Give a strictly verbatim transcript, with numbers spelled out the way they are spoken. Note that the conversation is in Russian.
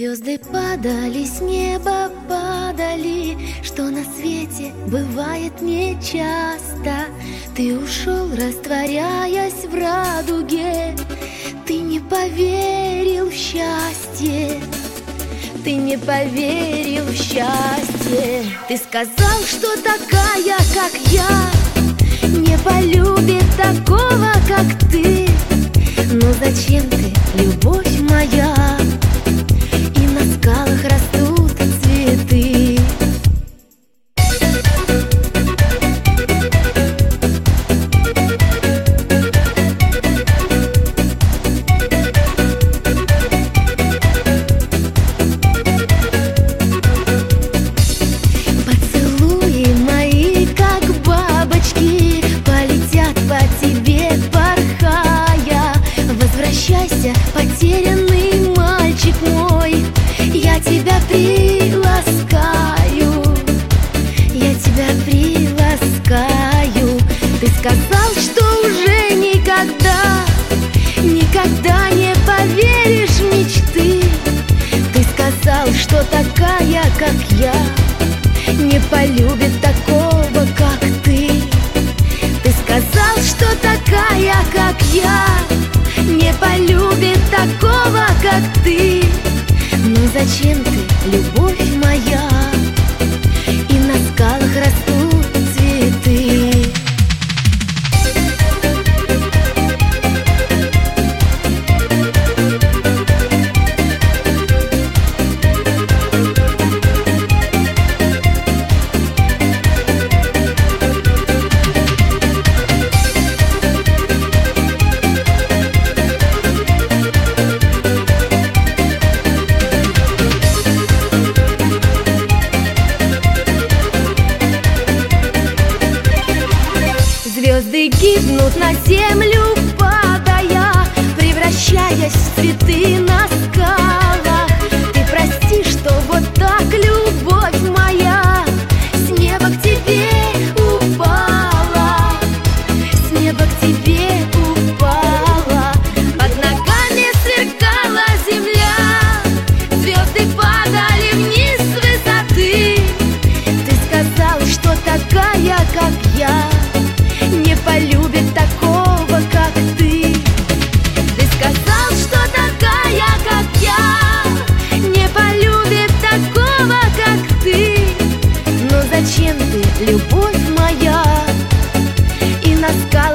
Звезды падали, с неба падали, что на свете бывает нечасто. Ты ушел, растворяясь в радуге, ты не поверил в счастье, ты не поверил в счастье. Ты сказал, что такая, как я, не полюбит такого, как ты. Но зачем ты, любовь моя? И на скалах растут цветы. Поцелуи мои, как бабочки, полетят по тебе, порхая. Возвращайся, потерянный мальчик мой, я тебя приласкаю, я тебя приласкаю. Ты сказал, что уже никогда, никогда не поверишь в мечты. Ты сказал, что такая, как я, не полюбит такого, как ты. Ты сказал, что такая, как я, не полюбит такого, как ты. Но зачем ты, любовь моя? И на скалах растут цветы. Звезды гибнут на землю, падая, превращаясь в цветы на скалах. Ты прости, что вот так, любовь моя, с неба к тебе упала, с неба к тебе упала. Под ногами сверкала земля, звезды падали вниз с высоты. Ты сказал, что такая, как я, не полюбит такого, как ты. Ты сказал, что такая, как я, не полюбит такого, как ты. Но зачем ты, любовь моя? И на скалах